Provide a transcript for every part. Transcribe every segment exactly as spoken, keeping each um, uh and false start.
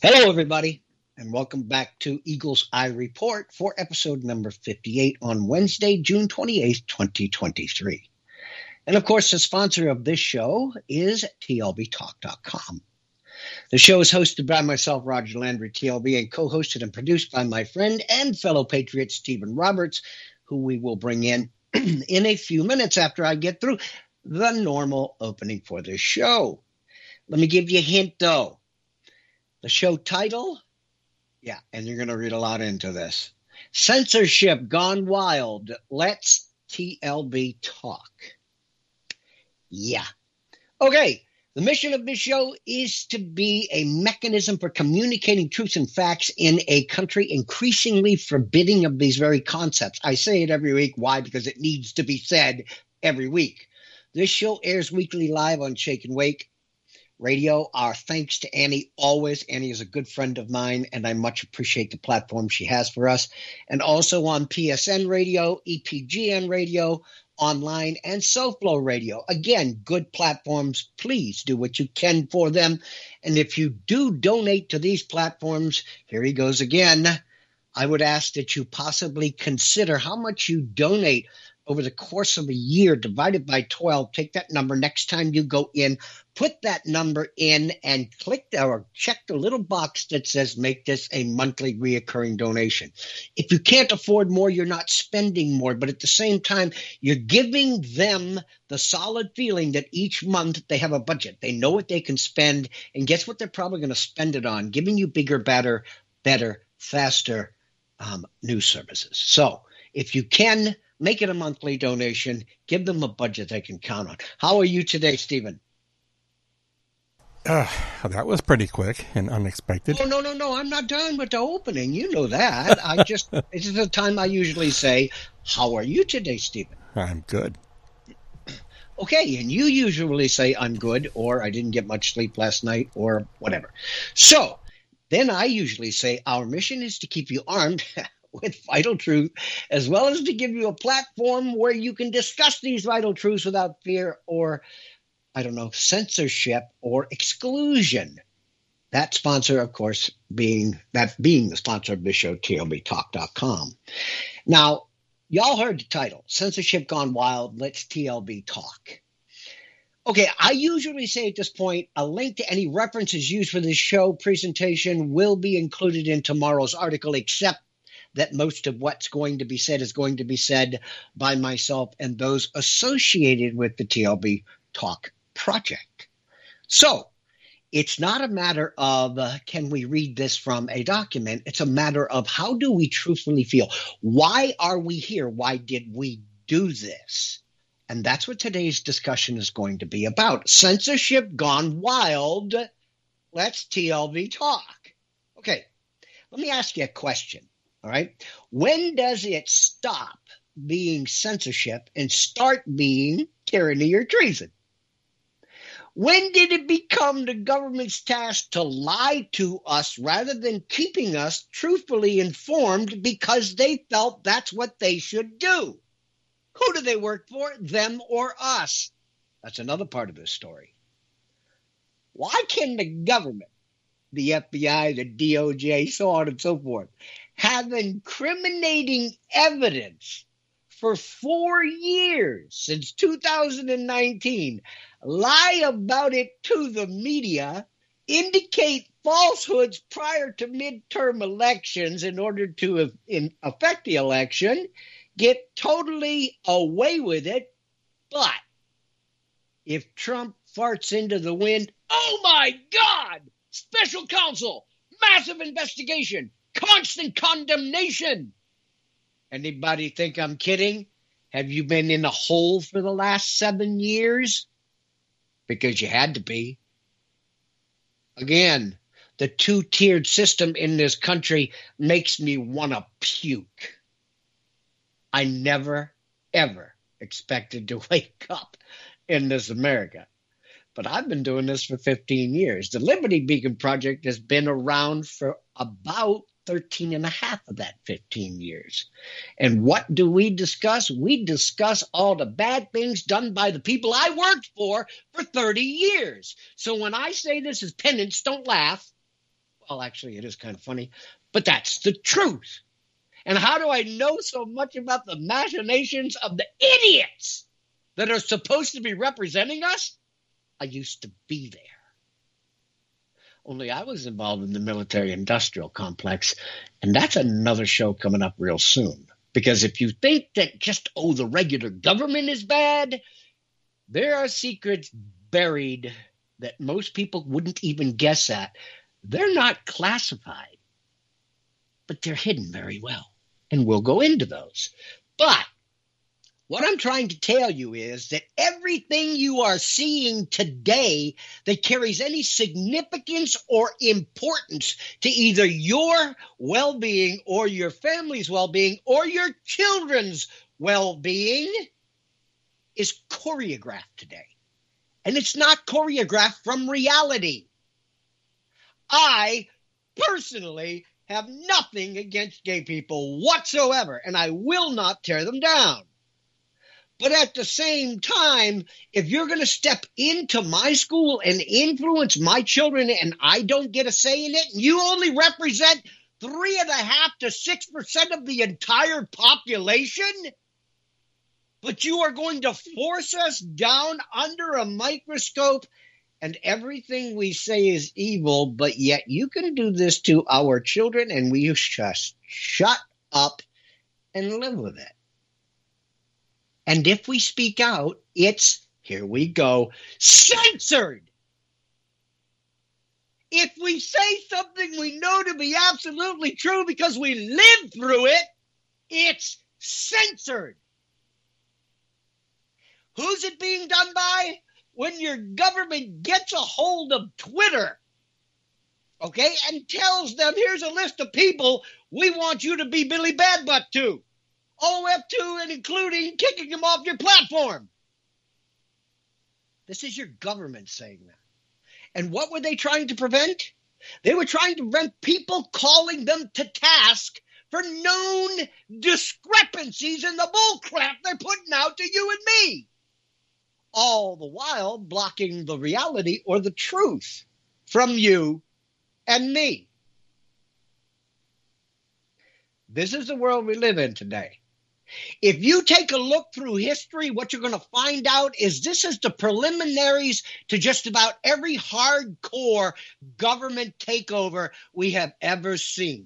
Hello, everybody, and welcome back to Eagle's Eye Report for episode number fifty-eight on Wednesday, June twenty-eighth, twenty twenty-three. And of course, the sponsor of this show is T L B talk dot com. The show is hosted by myself, Roger Landry, T L B, and co-hosted and produced by my friend and fellow patriot, Stephen Roberts, who we will bring in in a few minutes after I get through the normal opening for this show. Let me give you a hint, though. The show title, yeah, and you're going to read a lot into this. Censorship Gone Wild. Let's T L B talk. Yeah. Okay, the mission of this show is to be a mechanism for communicating truths and facts in a country increasingly forbidding of these very concepts. I say it every week. Why? Because it needs to be said every week. This show airs weekly live on Shake and Wake Radio. Our thanks to Annie always. Annie is a good friend of mine, and I much appreciate the platform she has for us. And also on P S N Radio, E P G N Radio, online, and SoFlo Radio. Again, good platforms. Please do what you can for them. And if you do donate to these platforms, here he goes again. I would ask that you possibly consider how much you donate over the course of a year, divided by twelve. Take that number next time you go in, put that number in, and click or check the little box that says make this a monthly reoccurring donation. If you can't afford more, you're not spending more, but at the same time, you're giving them the solid feeling that each month they have a budget. They know what they can spend, and guess what they're probably going to spend it on? Giving you bigger, better, better, faster um, news services. So if you can, make it a monthly donation. Give them a budget they can count on. How are you today, Stephen? Uh, that was pretty quick and unexpected. Oh, no, no, no. I'm not done with the opening. You know that. I just, this is the time I usually say, how are you today, Stephen? I'm good. Okay, and you usually say I'm good, or I didn't get much sleep last night, or whatever. So then I usually say our mission is to keep you armed with vital truth, as well as to give you a platform where you can discuss these vital truths without fear or, I don't know, censorship or exclusion. That sponsor, of course, being that being the sponsor of this show, T L B talk dot com. Now, y'all heard the title, Censorship Gone Wild, Let's T L B Talk. Okay, I usually say at this point, a link to any references used for this show presentation will be included in tomorrow's article, except that most of what's going to be said is going to be said by myself and those associated with the T L B Talk project. So it's not a matter of uh, can we read this from a document? It's a matter of how do we truthfully feel? Why are we here? Why did we do this? And that's what today's discussion is going to be about. Censorship gone wild. Let's T L B talk. Okay, let me ask you a question. All right. When does it stop being censorship and start being tyranny or treason? When did it become the government's task to lie to us rather than keeping us truthfully informed because they felt that's what they should do? Who do they work for, them or us? That's another part of this story. Why can the government, the F B I, the D O J, so on and so forth, have incriminating evidence for four years, since two thousand nineteen, lie about it to the media, indicate falsehoods prior to midterm elections in order to in, affect the election, get totally away with it, but if Trump farts into the wind, oh my God, special counsel, massive investigation, constant condemnation. Anybody think I'm kidding? Have you been in a hole for the last seven years? Because you had to be. Again, the two-tiered system in this country makes me want to puke. I never, ever expected to wake up in this America. But I've been doing this for fifteen years. The Liberty Beacon Project has been around for about thirteen and a half of that fifteen years. And what do we discuss? We discuss all the bad things done by the people I worked for for thirty years. So when I say this is penance, don't laugh. Well, actually, it is kind of funny, but that's the truth. And how do I know so much about the machinations of the idiots that are supposed to be representing us? I used to be there. Only I was involved in the military-industrial complex, and that's another show coming up real soon. Because if you think that just, oh, the regular government is bad, there are secrets buried that most people wouldn't even guess at. They're not classified, but they're hidden very well. And we'll go into those. But what I'm trying to tell you is that everything you are seeing today that carries any significance or importance to either your well-being or your family's well-being or your children's well-being is choreographed today. And it's not choreographed from reality. I personally have nothing against gay people whatsoever, and I will not tear them down. But at the same time, if you're going to step into my school and influence my children and I don't get a say in it, and you only represent three and a half to six percent of the entire population, but you are going to force us down under a microscope and everything we say is evil, but yet you can do this to our children and we just shut up and live with it. And if we speak out, it's, here we go, censored. If we say something we know to be absolutely true because we lived through it, it's censored. Who's it being done by? When your government gets a hold of Twitter, okay, and tells them, here's a list of people we want you to be Billy Badbutt to. all the way up to and including kicking them off your platform. This is your government saying that. And what were they trying to prevent? They were trying to prevent people calling them to task for known discrepancies in the bullcrap they're putting out to you and me. All the while blocking the reality or the truth from you and me. This is the world we live in today. If you take a look through history, what you're going to find out is this is the preliminaries to just about every hardcore government takeover we have ever seen.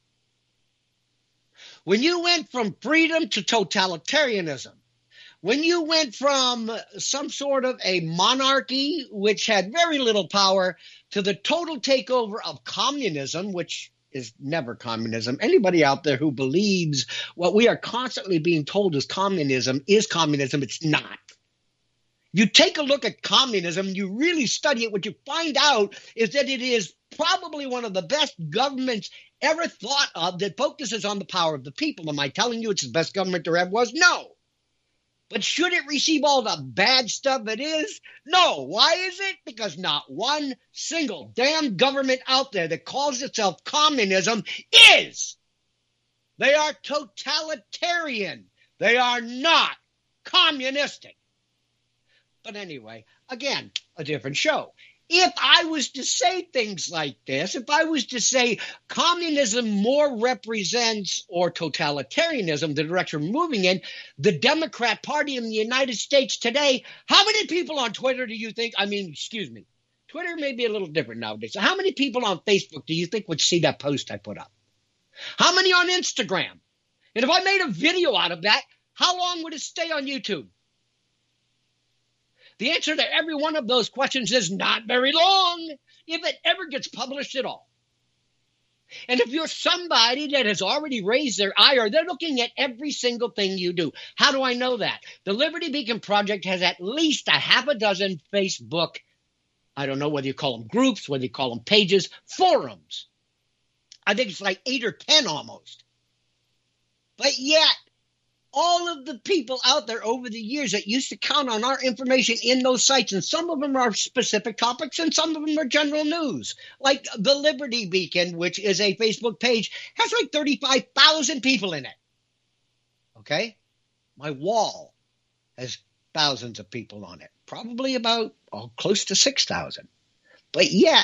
When you went from freedom to totalitarianism, when you went from some sort of a monarchy, which had very little power, to the total takeover of communism, which is never communism. Anybody out there who believes what we are constantly being told is communism is communism, it's not. You take a look at communism, you really study it, what you find out is that it is probably one of the best governments ever thought of that focuses on the power of the people. Am I telling you it's the best government there ever was? No. But should it receive all the bad stuff it is? No. Why is it? Because not one single damn government out there that calls itself communism is. They are totalitarian. They are not communistic. But anyway, again, a different show. If I was to say things like this, if I was to say communism more represents, or totalitarianism, the direction we're moving in, the Democrat Party in the United States today, how many people on Twitter do you think, I mean, excuse me, Twitter may be a little different nowadays. So how many people on Facebook do you think would see that post I put up? How many on Instagram? And if I made a video out of that, how long would it stay on YouTube? The answer to every one of those questions is not very long, if it ever gets published at all. And if you're somebody that has already raised their ire, they're looking at every single thing you do. How do I know that? The Liberty Beacon Project has at least a half a dozen Facebook, I don't know whether you call them groups, whether you call them pages, forums. I think it's like eight or ten almost. But yet, all of the people out there over the years that used to count on our information in those sites, and some of them are specific topics and some of them are general news, like the Liberty Beacon, which is a Facebook page, has like thirty-five thousand people in it. Okay? My wall has thousands of people on it, probably about oh, close to six thousand. But yet,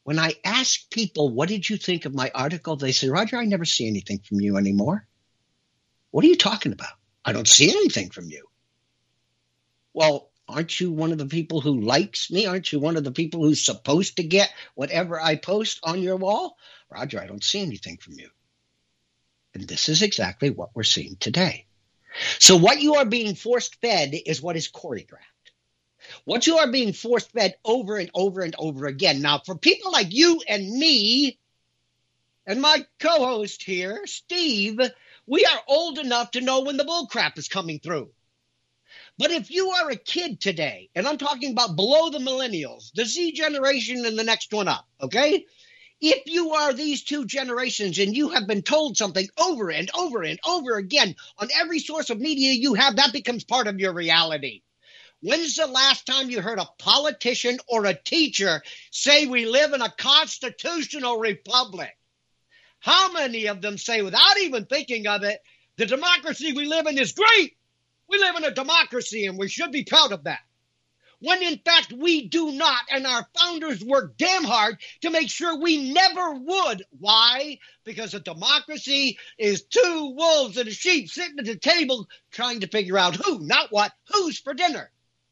when I ask people, what did you think of my article? They say, Roger, I never see anything from you anymore. What are you talking about? I don't see anything from you. Well, aren't you one of the people who likes me? Aren't you one of the people who's supposed to get whatever I post on your wall? Roger, I don't see anything from you. And this is exactly what we're seeing today. So what you are being forced fed is what is choreographed. What you are being forced fed over and over and over again. Now, for people like you and me and my co-host here, Steve, we are old enough to know when the bull crap is coming through. But if you are a kid today, and I'm talking about below the millennials, the Z generation and the next one up, okay? If you are these two generations and you have been told something over and over and over again on every source of media you have, that becomes part of your reality. When's the last time you heard a politician or a teacher say we live in a constitutional republic? How many of them say, without even thinking of it, the democracy we live in is great? We live in a democracy and we should be proud of that. When in fact we do not, and our founders worked damn hard to make sure we never would. Why? Because a democracy is two wolves and a sheep sitting at the table trying to figure out who, not what, who's for dinner.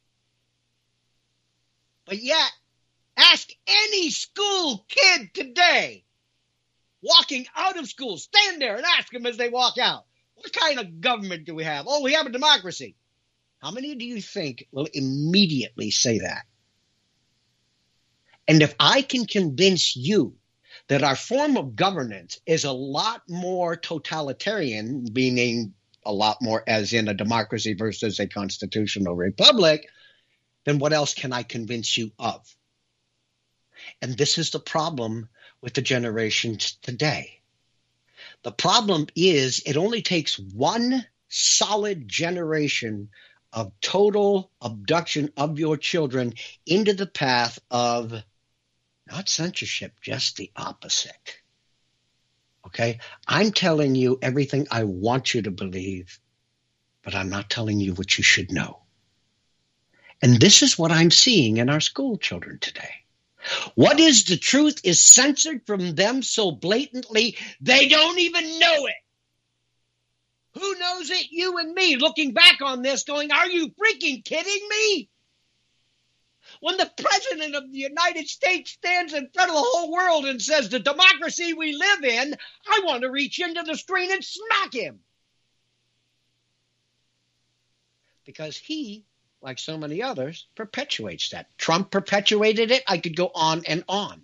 But yet, ask any school kid today, walking out of school, stand there and ask them as they walk out, what kind of government do we have? Oh, we have a democracy. How many do you think will immediately say that? And if I can convince you that our form of governance is a lot more totalitarian, meaning a lot more as in a democracy versus a constitutional republic, then what else can I convince you of? And this is the problem with the generations today. The problem is it only takes one solid generation of total abduction of your children into the path of not censorship, just the opposite. Okay? I'm telling you everything I want you to believe, but I'm not telling you what you should know. And this is what I'm seeing in our school children today. What is the truth is censored from them so blatantly they don't even know it. Who knows it? You and me looking back on this going, are you freaking kidding me? When the president of the United States stands in front of the whole world and says the democracy we live in, I want to reach into the screen and smack him. Because he, like so many others, perpetuates that. Trump perpetuated it. I could go on and on.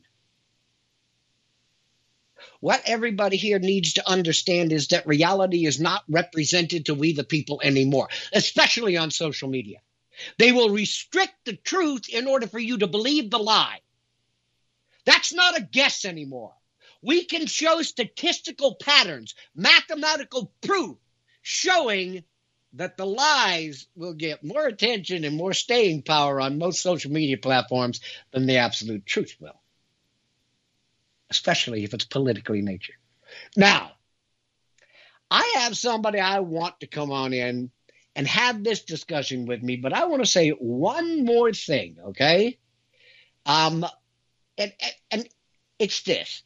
What everybody here needs to understand is that reality is not represented to we the people anymore, especially on social media. They will restrict the truth in order for you to believe the lie. That's not a guess anymore. We can show statistical patterns, mathematical proof showing that the lies will get more attention and more staying power on most social media platforms than the absolute truth will, especially if it's politically nature. Now, I have somebody I want to come on in and have this discussion with me, but I want to say one more thing, okay? Um, and, and, and it's this.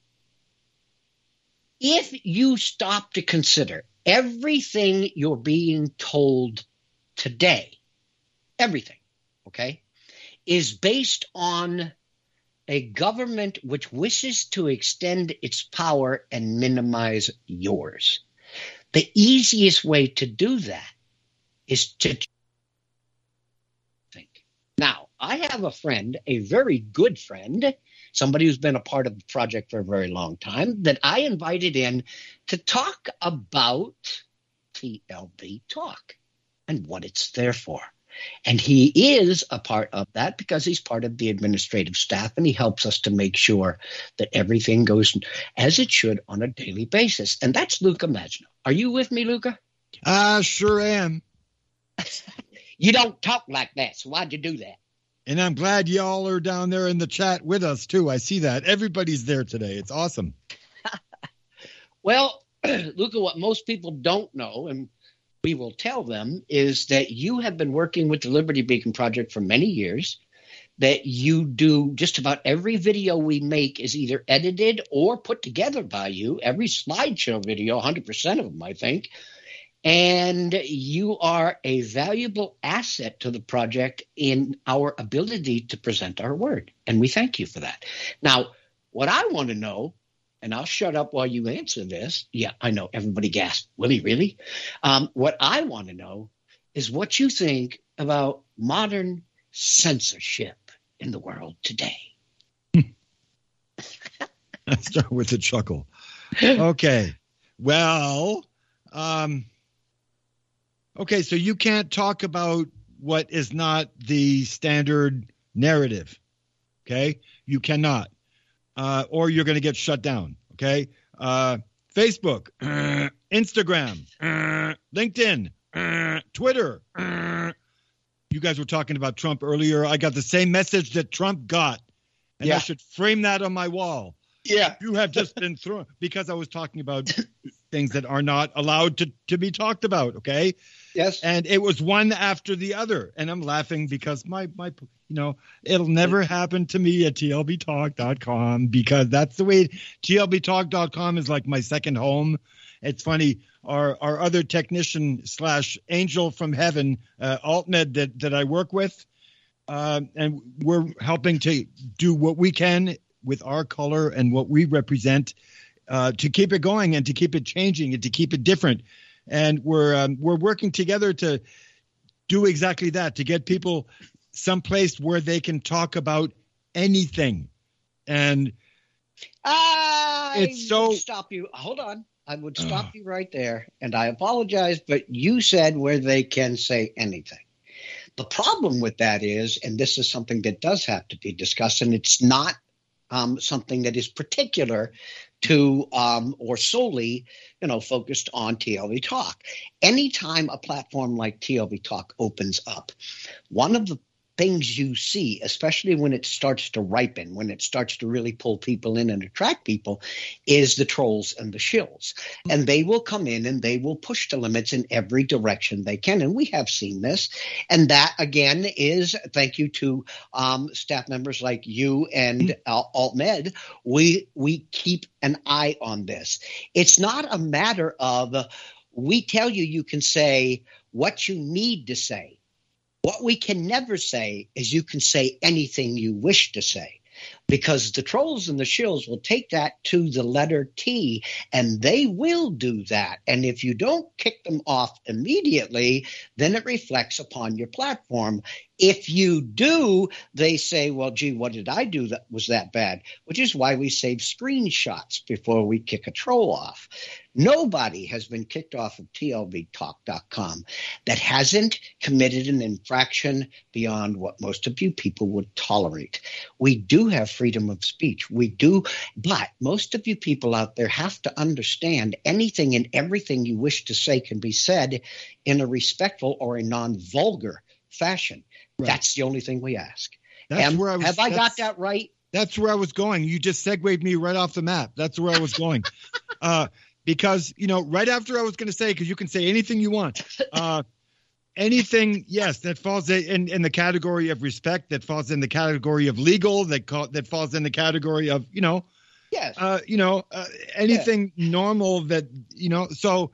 If you stop to consider everything you're being told today, everything, okay, is based on a government which wishes to extend its power and minimize yours. The easiest way to do that is to think. Now, I have a friend, a very good friend, somebody who's been a part of the project for a very long time, that I invited in to talk about T L B Talk and what it's there for. And he is a part of that because he's part of the administrative staff, and he helps us to make sure that everything goes as it should on a daily basis. And that's Luca Magno. Are you with me, Luca? I sure am. You don't talk like that, so why'd you do that? And I'm glad y'all are down there in the chat with us, too. I see that. Everybody's there today. It's awesome. Well, Luca, what most people don't know, and we will tell them, is that you have been working with the Liberty Beacon Project for many years, that you do just about every video we make is either edited or put together by you. Every slideshow video, one hundred percent of them, I think. And you are a valuable asset to the project in our ability to present our word. And we thank you for that. Now, what I want to know, and I'll shut up while you answer this. Yeah, I know. Everybody gasped. Willie, really? Um, what I want to know is what you think about modern censorship in the world today. Let's start with a chuckle. Okay. Well, um, okay, so you can't talk about what is not the standard narrative. Okay? You cannot. Uh, or you're going to get shut down. Okay? Uh, Facebook, uh, Instagram, uh, LinkedIn, uh, Twitter. Uh, you guys were talking about Trump earlier. I got the same message that Trump got, and Yeah. I should frame that on my wall. Yeah. You have just been thrown, because I was talking about things that are not allowed to, to be talked about. Okay. Yes. And it was one after the other. And I'm laughing because my, my, you know, it'll never happen to me at T L B talk dot com, because that's the way T L B talk dot com is like my second home. It's funny. Our, our other technician slash angel from heaven, uh, AltMed that, that I work with, uh, and we're helping to do what we can with our color and what we represent, uh, to keep it going and to keep it changing and to keep it different. And we're um, we're working together to do exactly that, to get people someplace where they can talk about anything. And I It's so- would stop you. Hold on. I would stop you right there. And I apologize, but you said where they can say anything. The problem with that is, and this is something that does have to be discussed, and it's not um, something that is particular to um, or solely, you know, focused on T L B Talk. Anytime a platform like T L B Talk opens up, one of the things you see, especially when it starts to ripen, when it starts to really pull people in and attract people, is the trolls and the shills. And they will come in and they will push the limits in every direction they can. And we have seen this. And that, again, is thank you to um, staff members like you and uh, AltMed. We, we keep an eye on this. It's not a matter of uh, we tell you you can say what you need to say. What we can never say is you can say anything you wish to say, because the trolls and the shills will take that to the letter T, and they will do that. And if you don't kick them off immediately, then it reflects upon your platform. If you do, they say, well, gee, what did I do that was that bad? Which is why we save screenshots before we kick a troll off. Nobody has been kicked off of T L B talk dot com that hasn't committed an infraction beyond what most of you people would tolerate. We do have freedom of speech. We do. But most of you people out there have to understand anything and everything you wish to say can be said in a respectful or a non-vulgar fashion. Right. That's the only thing we ask. That's Am- where I was, have I got that's- that right? That's where I was going. You just segued me right off the map. That's where I was going. uh, because, you know, right after I was going to say, because you can say anything you want. Uh, anything, yes, that falls in, in the category of respect, that falls in the category of legal, that call, that falls in the category of, you know, Yes. uh, you know, uh, anything normal that, you know, so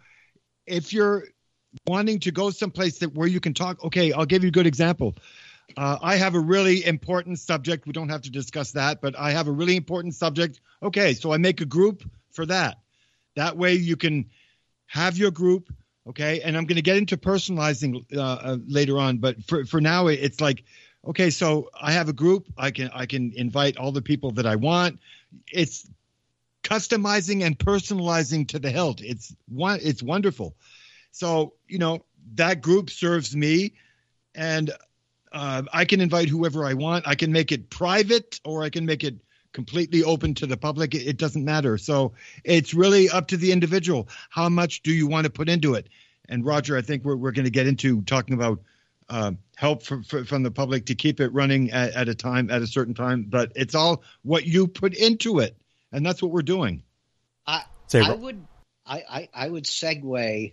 if you're wanting to go someplace that where you can talk, okay, I'll give you a good example. Uh, I have a really important subject. We don't have to discuss that, but I have a really important subject. Okay, so I make a group for that. That way you can have your group, okay? And I'm going to get into personalizing uh, uh, later on, but for, for now it's like, okay, so I have a group. I can I can invite all the people that I want. It's customizing and personalizing to the hilt. It's one. It's wonderful. So, you know, that group serves me, and uh, I can invite whoever I want. I can make it private or I can make it completely open to the public. It, it doesn't matter. So it's really up to the individual. How much do you want to put into it? And Roger, I think we're we're going to get into talking about uh, help from from the public to keep it running at, at a time, at a certain time. But it's all what you put into it. And that's what we're doing. I, Say, I Ro- would I, I, I would segue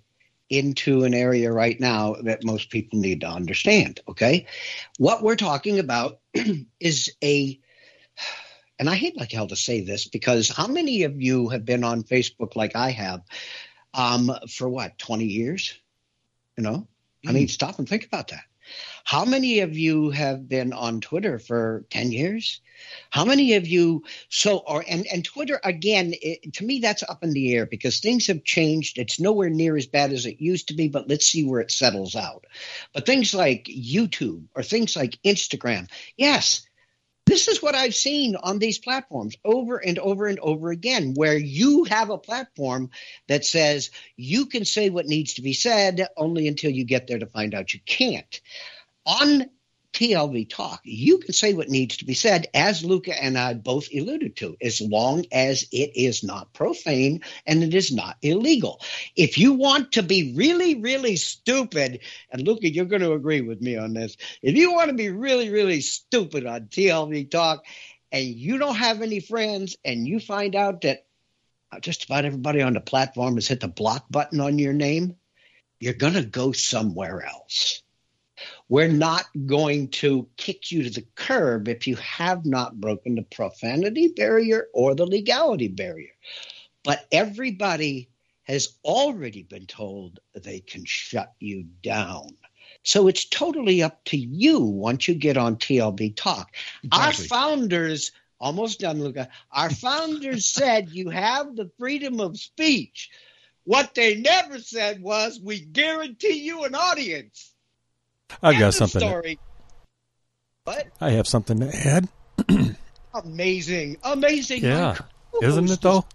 into an area right now that most people need to understand, okay? What we're talking about is a, and I hate like hell to say this, because how many of you have been on Facebook like I have um, for what, twenty years? You know, mm. I mean, stop and think about that. How many of you have been on Twitter for ten years? How many of you so or and, and Twitter again, it, to me, that's up in the air because things have changed. It's nowhere near as bad as it used to be, but let's see where it settles out. But things like YouTube or things like Instagram, yes, this is what I've seen on these platforms over and over and over again, where you have a platform that says you can say what needs to be said only until you get there to find out you can't. On T L V Talk, you can say what needs to be said, as Luca and I both alluded to, as long as it is not profane and it is not illegal. If you want to be really, really stupid, and Luca, you're going to agree with me on this, if you want to be really, really stupid on T L V Talk and you don't have any friends and you find out that just about everybody on the platform has hit the block button on your name, you're going to go somewhere else. We're not going to kick you to the curb if you have not broken the profanity barrier or the legality barrier. But everybody has already been told they can shut you down. So it's totally up to you once you get on T L B Talk. Exactly. Our founders, almost done, Luca, our founders said you have the freedom of speech. What they never said was, we guarantee you an audience. I've got something. Story. What? I have something to add. Amazing. Amazing. Yeah. Isn't it, though?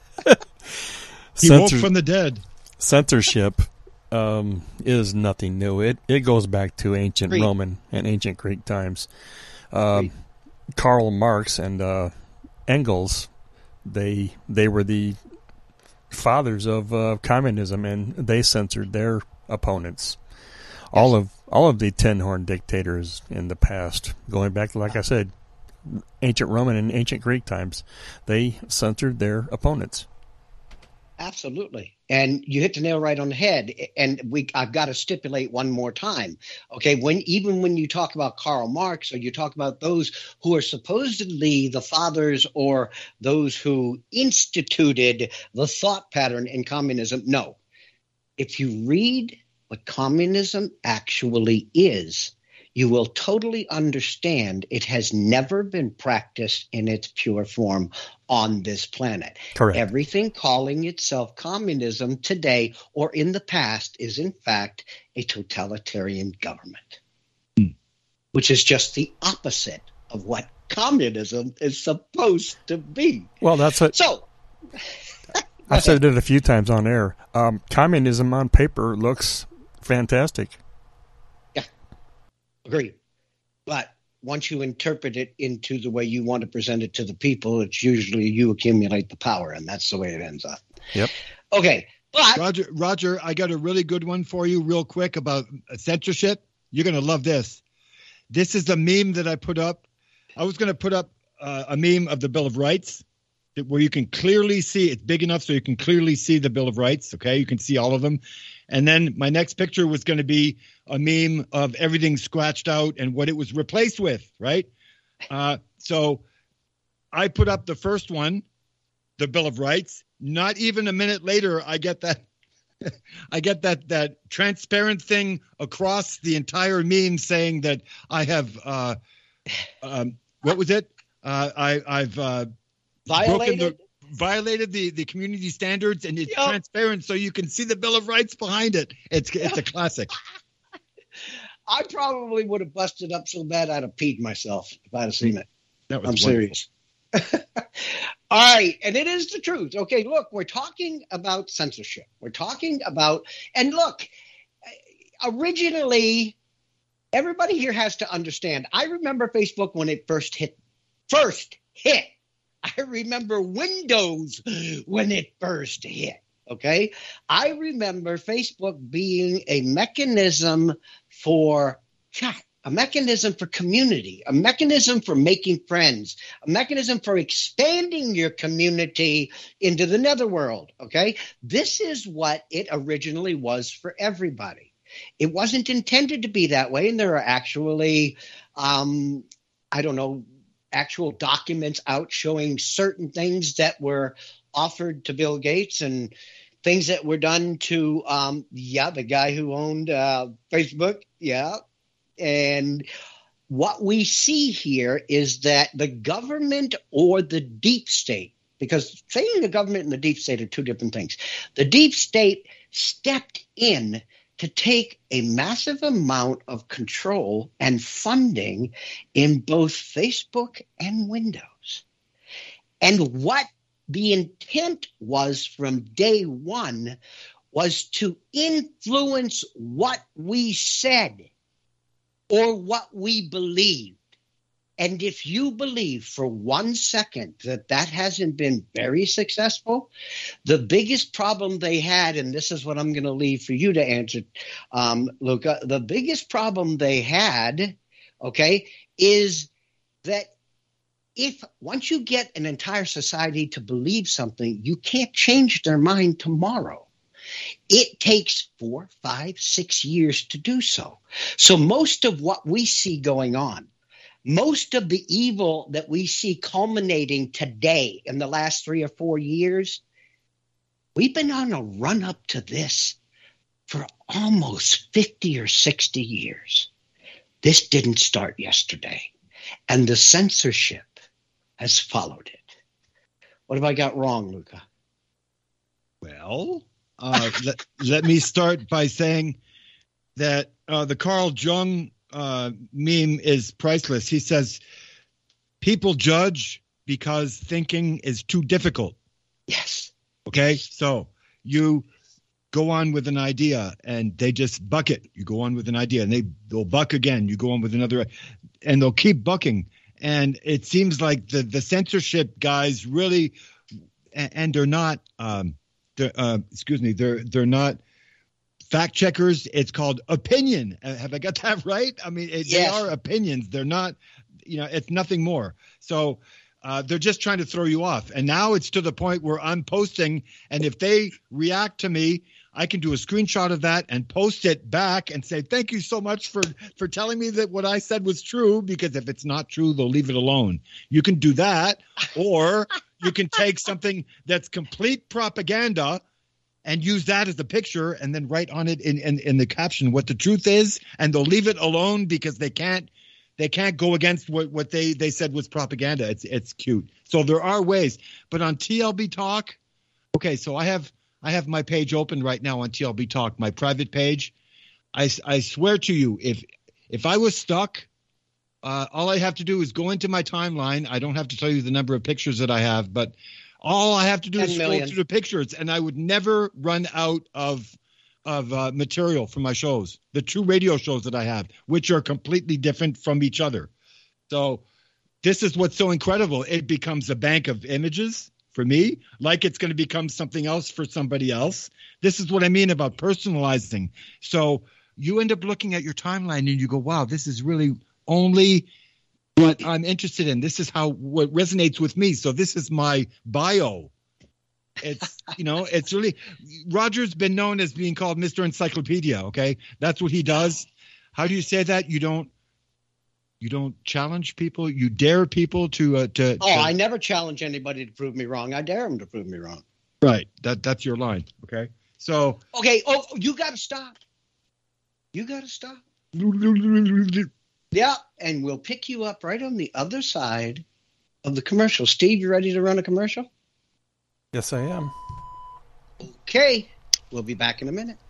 He Censor- woke from the dead. Censorship um, is nothing new. It it goes back to ancient Greek. Roman and ancient Greek times. Uh, Karl Marx and uh, Engels, they they were the fathers of uh, communism, and they censored their opponents. All of all of the tin-horn dictators in the past, going back to, like I said, ancient Roman and ancient Greek times, they censored their opponents. Absolutely. And you hit the nail right on the head. And we I've got to stipulate one more time. Okay, when even when you talk about Karl Marx or you talk about those who are supposedly the fathers or those who instituted the thought pattern in communism, no. If you read what communism actually is, you will totally understand it has never been practiced in its pure form on this planet. Correct. Everything calling itself communism today or in the past is in fact a totalitarian government, mm. which is just the opposite of what communism is supposed to be. Well, that's what. So. I've said it a few times on air. Um, communism on paper looks fantastic. Yeah, agreed. But once you interpret it into the way you want to present it to the people, it's usually you accumulate the power, and that's the way it ends up. Yep. Okay, but Roger, Roger, I got a really good one for you, real quick, about censorship. You're going to love this. This is a meme that I put up. I was going to put up uh, a meme of the Bill of Rights, where you can clearly see, it's big enough so you can clearly see the Bill of Rights, okay? You can see all of them. And then my next picture was going to be a meme of everything scratched out and what it was replaced with, right? Uh, so I put up the first one, the Bill of Rights. Not even a minute later, I get that I get that that transparent thing across the entire meme saying that I have, uh, um, what was it? Uh, I, I've... Uh, Violated the, violated the, the community standards, and it's yep. transparent, so you can see the Bill of Rights behind it. It's it's a classic. I probably would have busted up so bad I'd have peed myself if I'd have seen it. That was I'm wonderful. serious. All right, and it is the truth. Okay, look, we're talking about censorship. We're talking about, and look, originally, everybody here has to understand. I remember Facebook when it first hit. First hit. I remember Windows when it first hit, okay? I remember Facebook being a mechanism for chat a mechanism for community, a mechanism for making friends, a mechanism for expanding your community into the netherworld, okay? This is what it originally was for everybody. It wasn't intended to be that way, and there are actually, um, I don't know, actual documents out showing certain things that were offered to Bill Gates and things that were done to, um, yeah, the guy who owned uh, Facebook, yeah. And what we see here is that the government or the deep state, because saying the government and the deep state are two different things, the deep state stepped in to take a massive amount of control and funding in both Facebook and Windows. And what the intent was from day one was to influence what we said or what we believed. And if you believe for one second that that hasn't been very successful, the biggest problem they had, and this is what I'm going to leave for you to answer, um, Luca, the biggest problem they had, okay, is that if once you get an entire society to believe something, you can't change their mind tomorrow. It takes four, five, six years to do so. So most of what we see going on, most of the evil that we see culminating today in the last three or four years, we've been on a run up to this for almost fifty or sixty years. This didn't start yesterday, and the censorship has followed it. What have I got wrong, Luca? Well, uh, let, let me start by saying that uh, the Carl Jung uh, meme is priceless. He says, people judge because thinking is too difficult. Yes. Okay, so you go on with an idea and they just buck it. You go on with an idea and they, they'll buck again. You go on with another, and they'll keep bucking. And it seems like the, the censorship guys really, and they're not, um, they're, uh, excuse me, they're they're not fact checkers. It's called opinion. Uh, have I got that right? I mean, it, yes. They are opinions. They're not, you know, it's nothing more. So uh, they're just trying to throw you off. And now it's to the point where I'm posting, and if they react to me, I can do a screenshot of that and post it back and say, thank you so much for, for telling me that what I said was true, because if it's not true, they'll leave it alone. You can do that, or you can take something that's complete propaganda and use that as a picture and then write on it in, in, in the caption what the truth is, and they'll leave it alone because they can't they can't go against what, what they, they said was propaganda. It's it's cute. So there are ways. But on T L B Talk, okay, so I have I have my page open right now on T L B Talk, my private page. I, I swear to you, if if I was stuck, uh, all I have to do is go into my timeline. I don't have to tell you the number of pictures that I have, but all I have to do is scroll through the pictures, and I would never run out of of uh, material for my shows, the two radio shows that I have, which are completely different from each other. So this is what's so incredible. It becomes a bank of images for me, like it's going to become something else for somebody else. This is what I mean about personalizing. So you end up looking at your timeline and you go, wow, this is really only what I'm interested in. This is how what resonates with me. So this is my bio. It's, you know, it's really, Roger's been known as being called Mister Encyclopedia. Okay. That's what he does. How do you say that? You don't, you don't challenge people. You dare people to, uh, to, Oh, to, I never challenge anybody to prove me wrong. I dare them to prove me wrong. Right. That that's your line. Okay. So, okay. Oh, you got to stop. You got to stop. Yeah. And we'll pick you up right on the other side of the commercial. Steve, you ready to run a commercial? Yes, I am. Okay. We'll be back in a minute.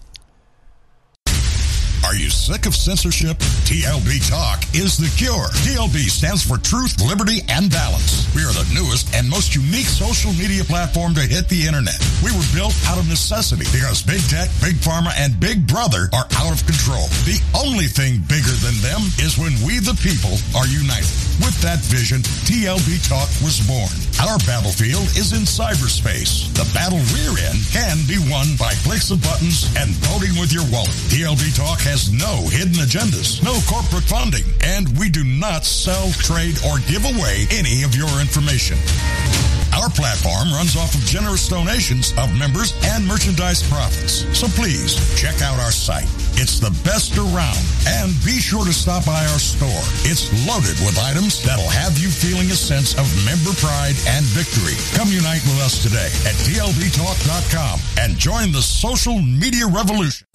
Are you sick of censorship? T L B Talk is the cure. T L B stands for Truth, Liberty, and Balance. We are the newest and most unique social media platform to hit the internet. We were built out of necessity because big tech, big pharma, and big brother are out of control. The only thing bigger than them is when we the people are united. With that vision, T L B Talk was born. Our battlefield is in cyberspace. The battle we're in can be won by clicks of buttons and voting with your wallet. T L B Talk has no hidden agendas, no corporate funding, and we do not sell, trade, or give away any of your information. Our platform runs off of generous donations of members and merchandise profits. So please check out our site. It's the best around. And be sure to stop by our store. It's loaded with items that'll have you feeling a sense of member pride and victory. Come unite with us today at T L B talk dot com and join the social media revolution.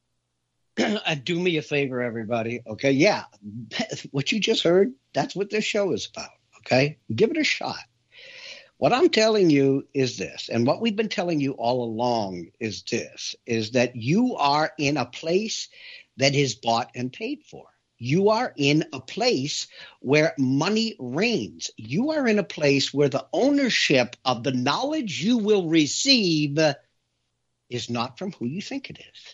Uh, do me a favor, everybody. Okay, yeah, what you just heard, that's what this show is about. Okay, give it a shot. What I'm telling you is this, and what we've been telling you all along is this, is that you are in a place that is bought and paid for. You are in a place where money reigns. You are in a place where the ownership of the knowledge you will receive is not from who you think it is.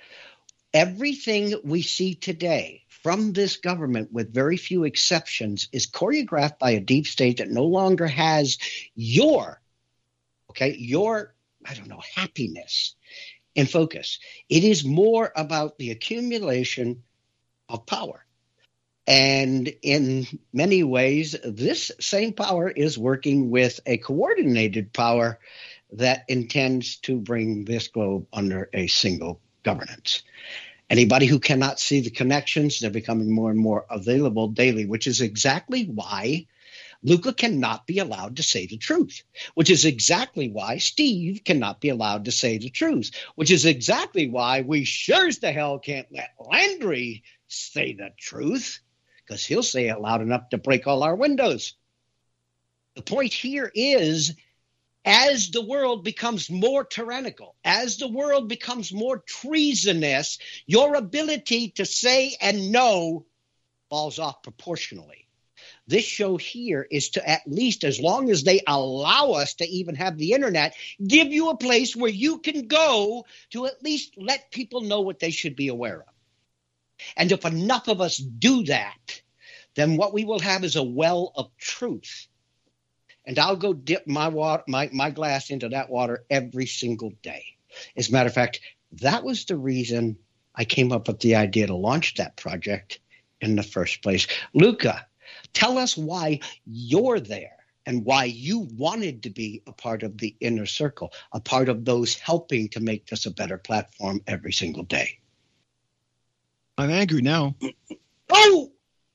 Everything we see today from this government, with very few exceptions, is choreographed by a deep state that no longer has your, okay, your, I don't know, happiness in focus. It is more about the accumulation of power. And in many ways, this same power is working with a coordinated power that intends to bring this globe under a single governance. Anybody who cannot see the connections, they're becoming more and more available daily, which is exactly why Luca cannot be allowed to say the truth, which is exactly why Steve cannot be allowed to say the truth, which is exactly why we sure as the hell can't let Landry say the truth, because he'll say it loud enough to break all our windows. The point here is, as the world becomes more tyrannical, as the world becomes more treasonous, your ability to say and know falls off proportionally. This show here is to, at least as long as they allow us to even have the internet, give you a place where you can go to at least let people know what they should be aware of. And if enough of us do that, then what we will have is a well of truth. And I'll go dip my water, my, my glass into that water every single day. As a matter of fact, that was the reason I came up with the idea to launch that project in the first place. Luca, tell us why you're there and why you wanted to be a part of the inner circle, a part of those helping to make this a better platform every single day. I'm angry now. Oh!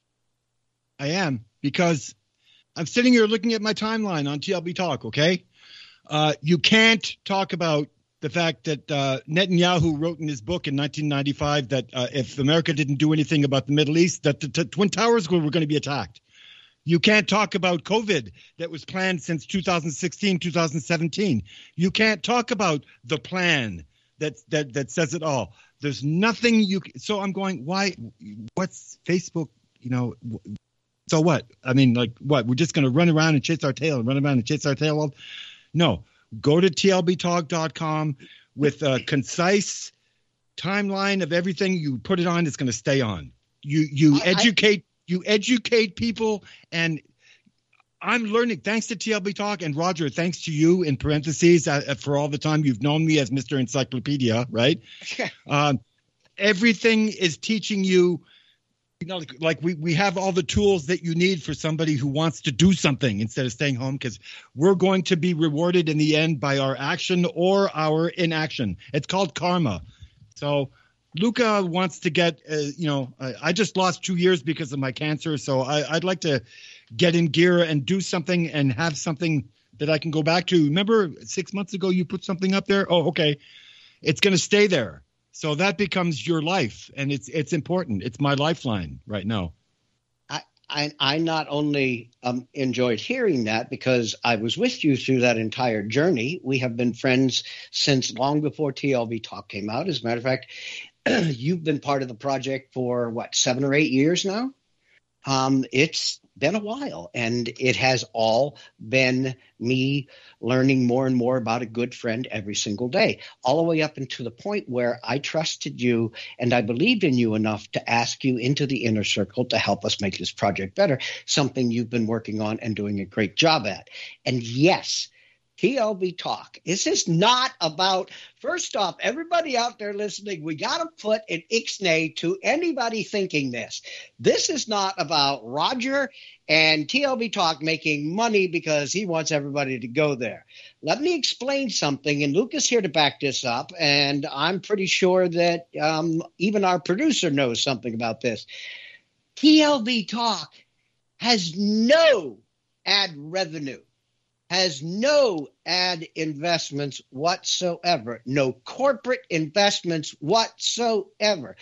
I am, because I'm sitting here looking at my timeline on T L B Talk, okay? Uh, you can't talk about the fact that uh, Netanyahu wrote in his book in nineteen ninety-five that uh, if America didn't do anything about the Middle East, that the t- Twin Towers were, were going to be attacked. You can't talk about COVID that was planned since two thousand sixteen, two thousand seventeen. You can't talk about the plan that that that says it all. There's nothing you – so I'm going, why – what's Facebook, you know – so what? I mean, like what? We're just going to run around and chase our tail and run around and chase our tail? No. Go to T L B talk dot com with a concise timeline of everything. You put it on, it's going to stay on. You you I, educate I, you educate people, and I'm learning thanks to T L B Talk, and Roger, thanks to you in parentheses uh, for all the time you've known me as Mister Encyclopedia, right? um, everything is teaching you. You know, like, like we, we have all the tools that you need for somebody who wants to do something instead of staying home, because we're going to be rewarded in the end by our action or our inaction. It's called karma. So Luca wants to get, uh, you know, I, I just lost two years because of my cancer. So I, I'd like to get in gear and do something and have something that I can go back to. Remember six months ago you put something up there? Oh, okay. It's going to stay there. So that becomes your life, and it's it's important. It's my lifeline right now. I I, I not only um, enjoyed hearing that because I was with you through that entire journey. We have been friends since long before T L B Talk came out. As a matter of fact, you've been part of the project for, what, seven or eight years now? Um, it's been a while, and it has all been me learning more and more about a good friend every single day, all the way up until the point where I trusted you and I believed in you enough to ask you into the inner circle to help us make this project better, something you've been working on and doing a great job at. And yes, T L B Talk. This is not about, first off, everybody out there listening, we got to put an ixnay to anybody thinking this. This is not about Roger and T L B Talk making money because he wants everybody to go there. Let me explain something, and Luke is here to back this up, and I'm pretty sure that um, even our producer knows something about this. T L B Talk has no ad revenue. Has no ad investments whatsoever, no corporate investments whatsoever.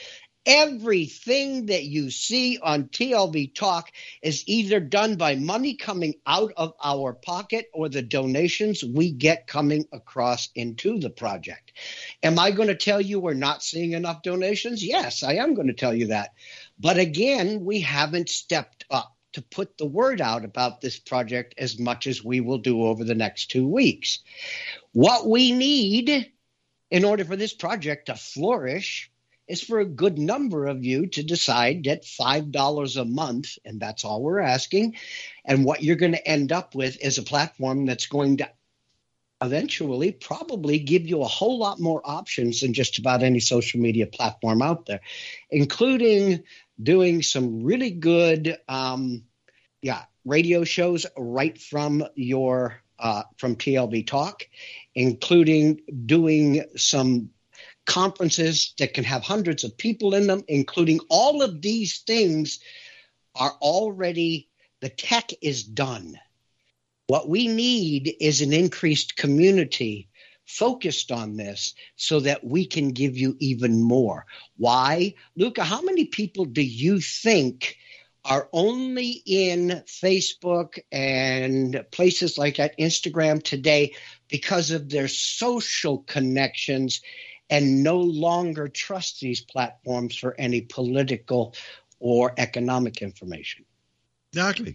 Everything that you see on T L B Talk is either done by money coming out of our pocket or the donations we get coming across into the project. Am I going to tell you we're not seeing enough donations? Yes, I am going to tell you that. But again, we haven't stepped up to put the word out about this project as much as we will do over the next two weeks. What we need in order for this project to flourish is for a good number of you to decide that five dollars a month, and that's all we're asking, and what you're going to end up with is a platform that's going to eventually probably give you a whole lot more options than just about any social media platform out there, including doing some really good um, yeah, radio shows right from your uh, from T L B Talk, including doing some conferences that can have hundreds of people in them, including all of these things are already, the tech is done. What we need is an increased community focused on this so that we can give you even more. Why? Luca, how many people do you think are only in Facebook and places like that, Instagram today, because of their social connections and no longer trust these platforms for any political or economic information? Exactly.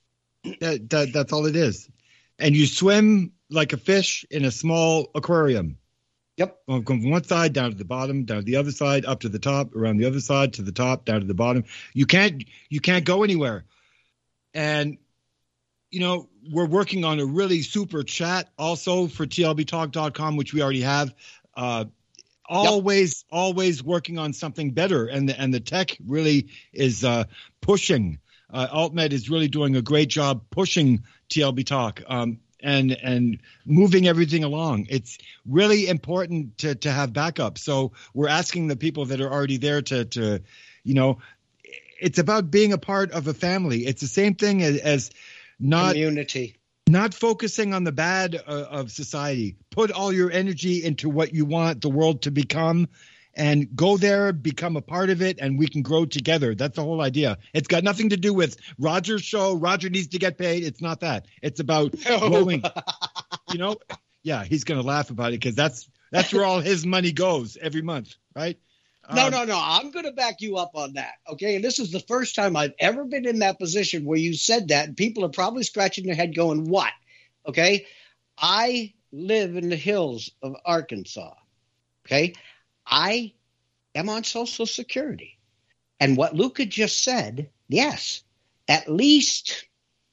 That, that, that's all it is. And you swim like a fish in a small aquarium. Yep. Going from one side down to the bottom, down to the other side, up to the top, around the other side, to the top, down to the bottom. You can't you can't go anywhere. And, you know, we're working on a really super chat also for T L B talk dot com, which we already have. Uh, always, yep. always working on something better. And the, and the tech really is uh, pushing. Uh, AltMed is really doing a great job pushing T L B Talk. Um, and and moving everything along. It's really important to to have backup. So we're asking the people that are already there to, to you know, it's about being a part of a family. It's the same thing as, as not community, not focusing on the bad uh, of society. Put all your energy into what you want the world to become, and go there, become a part of it, and we can grow together. That's the whole idea. It's got nothing to do with Roger's show. Roger needs to get paid. It's not that. It's about oh. growing. You know? Yeah, he's going to laugh about it because that's that's where all his money goes every month, right? No, um, no, no. I'm going to back you up on that, okay? And this is the first time I've ever been in that position where you said that, and people are probably scratching their head going, what? Okay? I live in the hills of Arkansas, okay? I am on Social Security. And what Luca just said, yes, at least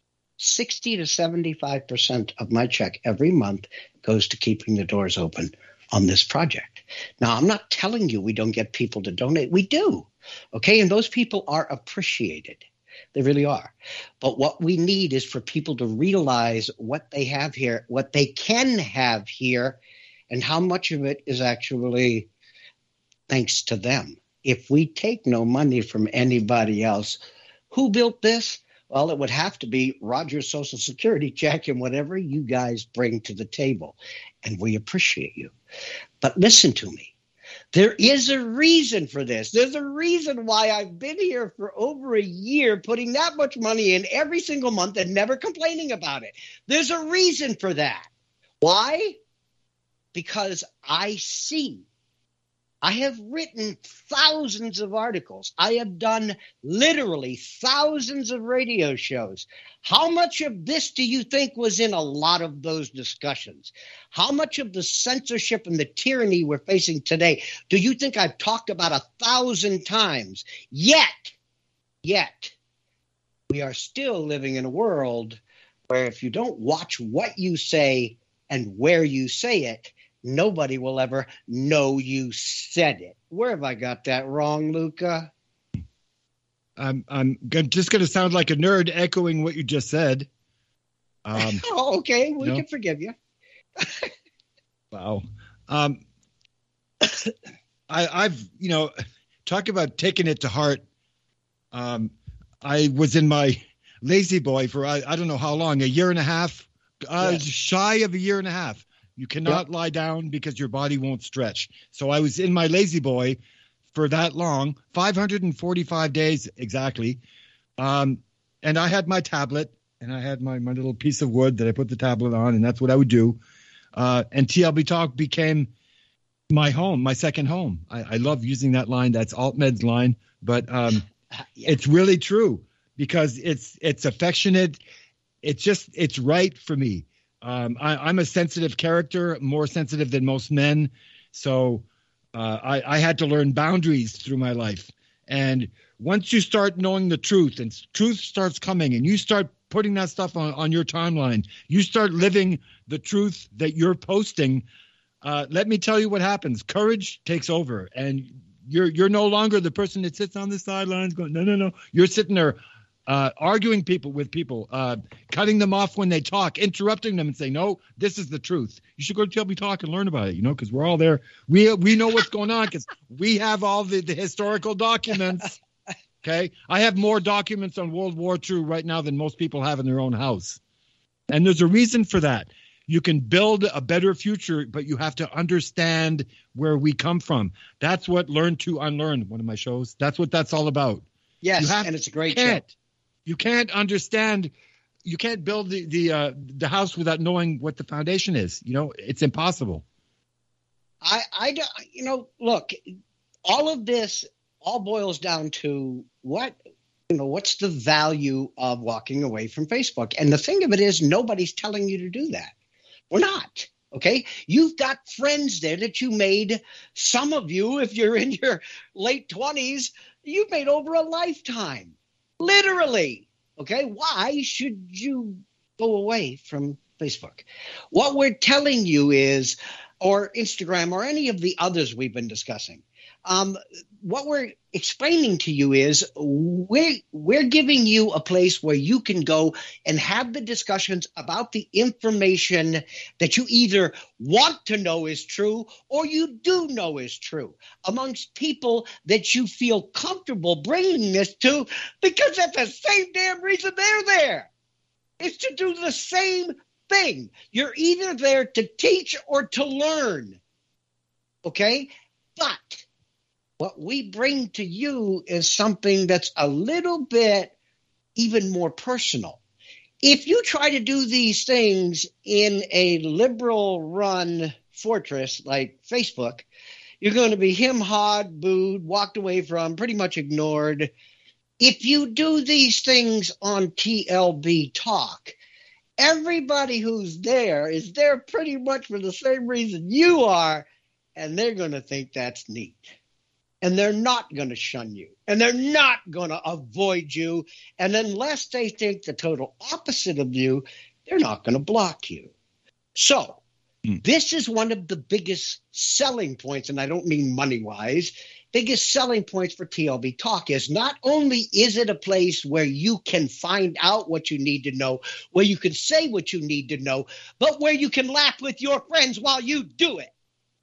sixty to seventy-five percent of my check every month goes to keeping the doors open on this project. Now, I'm not telling you we don't get people to donate. We do, okay? And those people are appreciated. They really are. But what we need is for people to realize what they have here, what they can have here, and how much of it is actually thanks to them. If we take no money from anybody else, who built this? Well, it would have to be Roger's Social Security check and whatever you guys bring to the table. And we appreciate you. But listen to me. There is a reason for this. There's a reason why I've been here for over a year putting that much money in every single month and never complaining about it. There's a reason for that. Why? Because I see I have written thousands of articles. I have done literally thousands of radio shows. How much of this do you think was in a lot of those discussions? How much of the censorship and the tyranny we're facing today do you think I've talked about a thousand times? Yet, yet, we are still living in a world where if you don't watch what you say and where you say it, nobody will ever know you said it. Where have I got that wrong, Luca? I'm I'm g- just going to sound like a nerd echoing what you just said. Um, oh, okay, we you know? can forgive you. Wow. Um, I, I've, you know, talk about taking it to heart. Um, I was in my lazy boy for, I, I don't know how long, a year and a half, uh, Yes. shy of a year and a half. You cannot lie down because your body won't stretch. So I was in my lazy boy for that long, five hundred forty-five days exactly. Um, and I had my tablet and I had my, my little piece of wood that I put the tablet on, and that's what I would do. Uh, and T L B Talk became my home, my second home. I, I love using that line. That's AltMed's line, but um, Yeah. it's really true because it's it's affectionate. It's just it's right for me. Um, I, I'm a sensitive character, more sensitive than most men. So uh, I, I had to learn boundaries through my life. And once you start knowing the truth and truth starts coming and you start putting that stuff on, on your timeline, you start living the truth that you're posting. Uh, let me tell you what happens. Courage takes over and you're you're no longer the person that sits on the sidelines going, no, no, no. You're sitting there uh, arguing people with people, uh, cutting them off when they talk, interrupting them and saying, no, this is the truth. You should go to T L B Talk and learn about it, you know, because we're all there. We we know what's going on because we have all the, the historical documents. Okay. I have more documents on World War Two right now than most people have in their own house. And there's a reason for that. You can build a better future, but you have to understand where we come from. That's what Learn to Unlearn, one of my shows. That's what that's all about. Yes, You have- and it's a great can't. show. You can't understand. You can't build the the uh, the house without knowing what the foundation is. You know, it's impossible. I, I, don't- you know, look, all of this all boils down to what, you know, what's the value of walking away from Facebook? And the thing of it is, nobody's telling you to do that. We're not. Okay. You've got friends there that you made. Some of you, if you're in your late twenties, you've made over a lifetime. Literally. Okay. Why should you go away from Facebook? What we're telling you is, or Instagram or any of the others we've been discussing, um, what we're explaining to you is we're, we're giving you a place where you can go and have the discussions about the information that you either want to know is true or you do know is true amongst people that you feel comfortable bringing this to, because that's the same damn reason they're there. It's to do the same thing. You're either there to teach or to learn. Okay? But what we bring to you is something that's a little bit even more personal. If you try to do these things in a liberal-run fortress like Facebook, you're going to be him-hawed, booed, walked away from, pretty much ignored. If you do these things on T L B Talk, everybody who's there is there pretty much for the same reason you are, and they're going to think that's neat. And they're not going to shun you. And they're not going to avoid you. And unless they think the total opposite of you, they're not going to block you. So mm. this is one of the biggest selling points, and I don't mean money-wise, biggest selling points for T L B Talk is not only is it a place where you can find out what you need to know, where you can say what you need to know, but where you can laugh with your friends while you do it.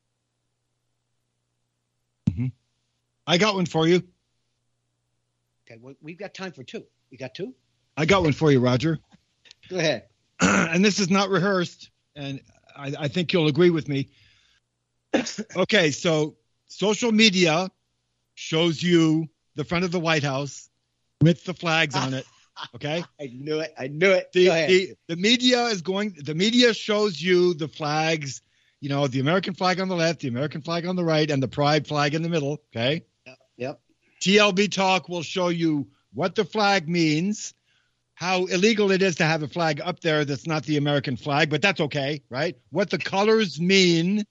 I got one for you. Okay, well, we've got time for two. You got two? I got one for you, Roger. Go ahead. And this is not rehearsed, and I, I think you'll agree with me. Okay, so social media shows you the front of the White House with the flags on it. Okay? I knew it. I knew it. The, Go ahead. the, the media is going, the media shows you the flags you know, the American flag on the left, the American flag on the right, and the pride flag in the middle. Okay. Yep. Yep. T L B Talk will show you what the flag means, how illegal it is to have a flag up there that's not the American flag, but that's okay, right? What the colors mean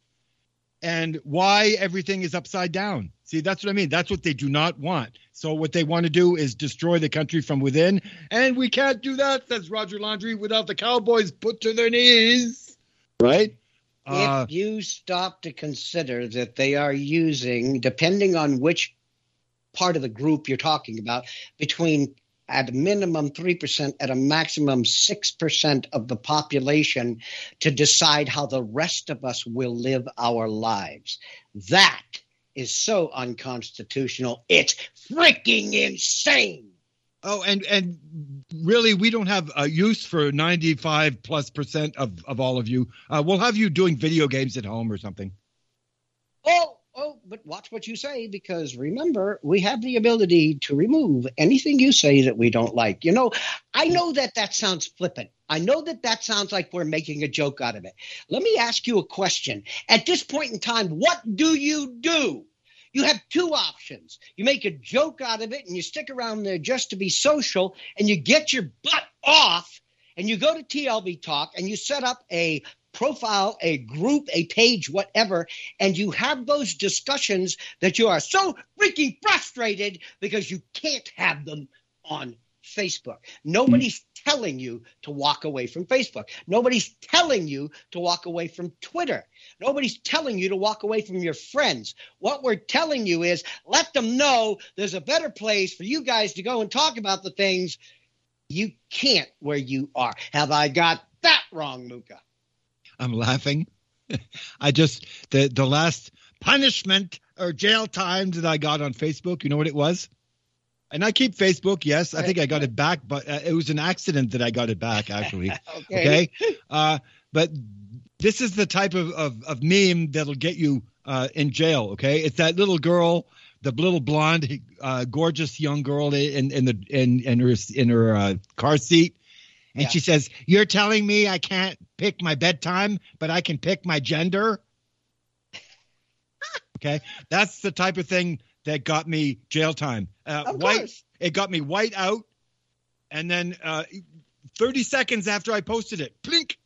and why everything is upside down. See, that's what I mean. That's what they do not want. So what they want to do is destroy the country from within. And we can't do that, says Roger Laundrie, without the Cowboys put to their knees. Right? If Uh, you stop to consider that they are using, depending on which part of the group you're talking about, between at a minimum three percent, at a maximum six percent of the population to decide how the rest of us will live our lives. That is so unconstitutional. It's freaking insane. Oh, and and really, we don't have a use for ninety-five plus percent of, of all of you. Uh, we'll have you doing video games at home or something. Oh, oh, but watch what you say, because remember, we have the ability to remove anything you say that we don't like. You know, I know that that sounds flippant. I know that that sounds like we're making a joke out of it. Let me ask you a question. At this point in time, what do you do? You have two options. You make a joke out of it and you stick around there just to be social, and you get your butt off and you go to T L B Talk and you set up a profile, a group, a page, whatever, and you have those discussions that you are so freaking frustrated because you can't have them on Facebook. Nobody's mm-hmm. telling you to walk away from Facebook. Nobody's telling you to walk away from Twitter. Nobody's telling you to walk away from your friends. What we're telling you is let them know there's a better place for you guys to go and talk about the things you can't where you are. Have I got that wrong, Luca? I'm laughing. I just, the, the last punishment or jail time that I got on Facebook, you know what it was? And I keep Facebook, yes. I think I got it back, but uh, it was an accident that I got it back, actually. okay. okay? Uh, but this is the type of, of, of meme that'll get you uh, in jail, okay? It's that little girl, the little blonde, uh, gorgeous young girl in, in, the, in, in her, in her uh, car seat. And yeah. she says, "You're telling me I can't pick my bedtime, but I can pick my gender?" Okay. That's the type of thing that got me jail time. Uh, of white, course. It got me white out. And then uh, thirty seconds after I posted it, blink.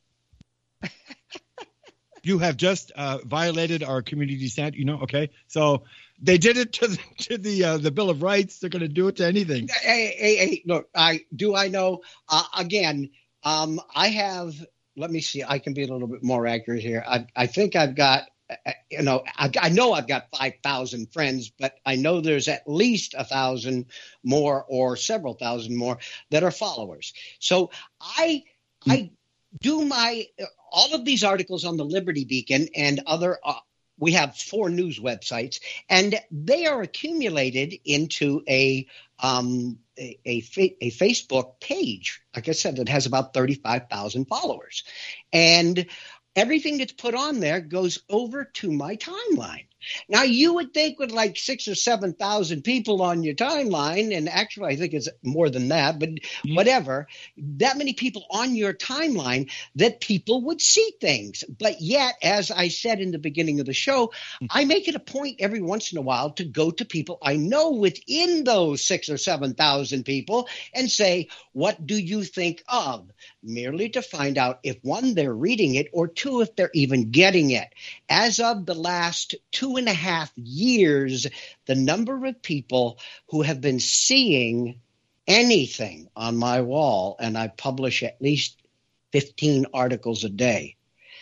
You have just uh, violated our community standard, you know, okay? So they did it to the, to the, uh, the Bill of Rights. They're going to do it to anything. Hey, hey, hey, look, I do I know, uh, again, um, I have, let me see, I can be a little bit more accurate here. I, I think I've got, uh, you know, I, I know I've got five thousand friends, but I know there's at least a thousand more or several thousand more that are followers. So I, mm. I do my, uh, all of these articles on the Liberty Beacon and other, uh, we have four news websites, and they are accumulated into a um, a, a, a Facebook page. Like I said, that has about thirty-five thousand followers. And everything that's put on there goes over to my timeline. Now, you would think with like six or seven thousand people on your timeline, and actually I think it's more than that, but mm-hmm. whatever, that many people on your timeline, that people would see things. But yet, as I said in the beginning of the show, mm-hmm. I make it a point every once in a while to go to people I know within those six or seven thousand people and say, what do you think of? Merely to find out if, one, they're reading it, or two, if they're even getting it. As of the last two and a half years, the number of people who have been seeing anything on my wall, and I publish at least fifteen articles a day,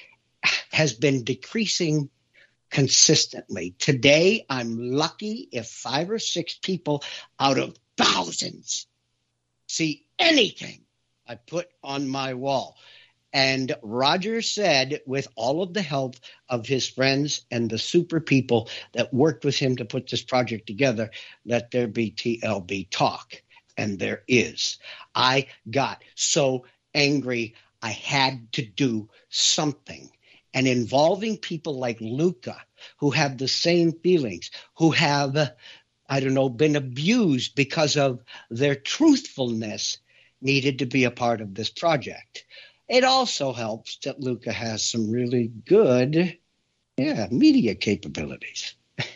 has been decreasing consistently. Today, I'm lucky if five or six people out of thousands see anything I put on my wall. And Roger said, with all of the help of his friends and the super people that worked with him to put this project together, let there be T L B Talk. And there is. I got so angry, I had to do something. And involving people like Luca, who have the same feelings, who have, I don't know, been abused because of their truthfulness, needed to be a part of this project. It also helps that Luca has some really good Yeah, media capabilities.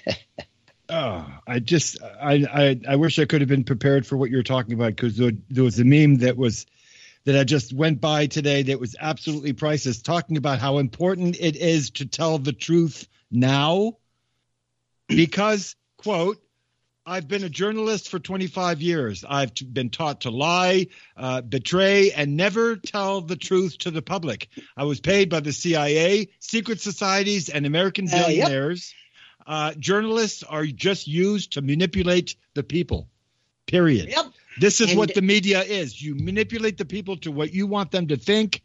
Oh, I just, I, I, I wish I could have been prepared for what you're talking about, because there, there was a meme that was, that I just went by today that was absolutely priceless, talking about how important it is to tell the truth now, because, quote, I've been a journalist for twenty-five years. I've t- been taught to lie, uh, betray, and never tell the truth to the public. I was paid by the C I A, secret societies, and American billionaires. Uh, yep. Uh, journalists are just used to manipulate the people, period. Yep. This is and what the media is. You manipulate the people to what you want them to think.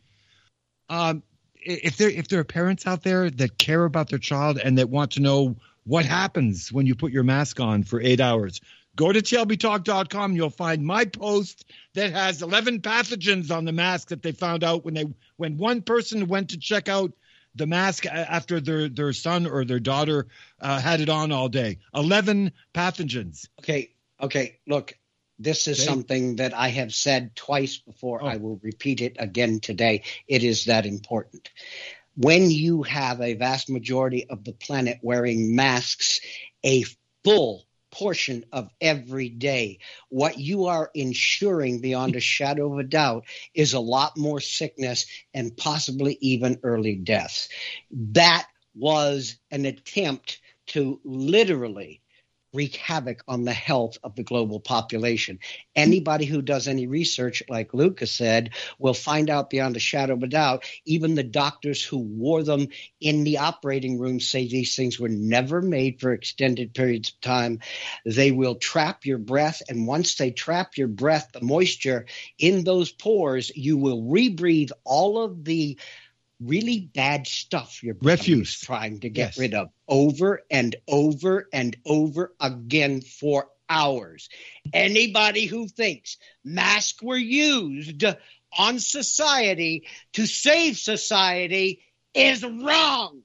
Um, if there if there are parents out there that care about their child and that want to know what happens when you put your mask on for eight hours, go to T L B talk dot com. You'll find my post that has eleven pathogens on the mask that they found out when they when one person went to check out the mask after their, their son or their daughter uh, had it on all day. eleven pathogens. Okay. Okay. Look, this is okay. something that I have said twice before. Oh. I will repeat it again today. It is that important. When you have a vast majority of the planet wearing masks, a full portion of every day, what you are ensuring beyond a shadow of a doubt is a lot more sickness and possibly even early deaths. That was an attempt to literally wreak havoc on the health of the global population. Anybody who does any research, like Lucas said, will find out beyond a shadow of a doubt. Even the doctors who wore them in the operating room say these things were never made for extended periods of time. They will trap your breath, and once they trap your breath, the moisture in those pores, you will rebreathe all of the really bad stuff your body refuse is trying to get yes. rid of over and over and over again for hours. Anybody who thinks masks were used on society to save society is wrong.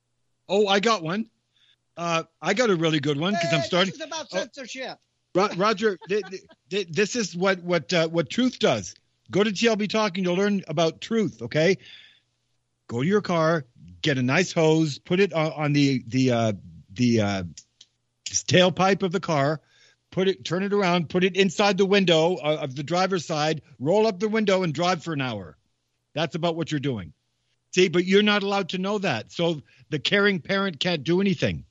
Oh, I got one. Uh, I got a really good one because I'm starting. This is about censorship. Oh, Roger, th- th- this is what what uh, what truth does. Go to T L B Talk and you'll learn about truth. Okay. Go to your car, get a nice hose, put it on, on the the uh, the uh, tailpipe of the car, put it, turn it around, put it inside the window of the driver's side, roll up the window, and drive for an hour. That's about what you're doing. See, but you're not allowed to know that, so the caring parent can't do anything.